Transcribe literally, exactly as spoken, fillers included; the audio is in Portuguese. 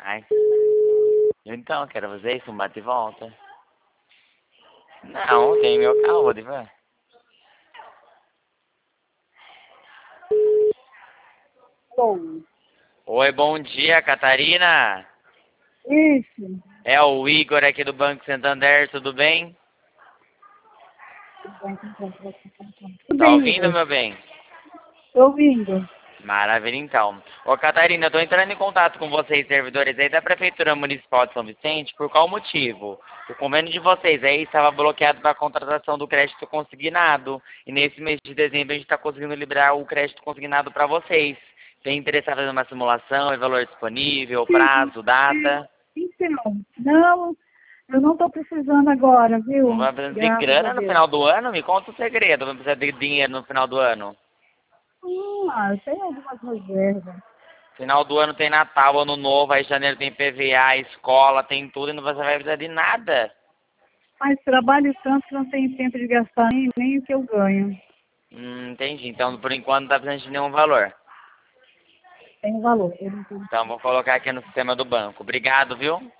Ai. Então, quero fazer isso, um bate e volta. Não, tem meu carro, vou levar. Bom, Oi, bom dia, Catarina. isso. É o Igor aqui do Banco Santander, tudo bem? Tudo Tá bem, ouvindo, Igor? meu bem? Tô ouvindo. Maravilha, então. Ô, Catarina, eu tô entrando em contato com vocês, servidores aí da Prefeitura Municipal de São Vicente, por qual motivo? O convênio de vocês aí estava bloqueado para a contratação do crédito consignado, e nesse mês de dezembro a gente está conseguindo liberar o crédito consignado para vocês. Tem interessado em uma simulação, em valor disponível, Sim, prazo, data? então, não, eu não tô precisando agora, Não viu? vai precisar de Graças a grana no Deus. final do ano? Me conta o segredo, vai precisar de dinheiro no final do ano. Ah, eu tenho algumas reservas. Final do ano tem Natal, Ano Novo, aí janeiro tem P V A, escola, tem tudo e não você vai precisar de nada. Mas trabalho tanto que não tenho tempo de gastar nem, nem o que eu ganho. Hum, entendi. Então, por enquanto, não tá precisando de nenhum valor. Tem valor. Eu não tenho. Então, vou colocar aqui no sistema do banco. Obrigado, viu?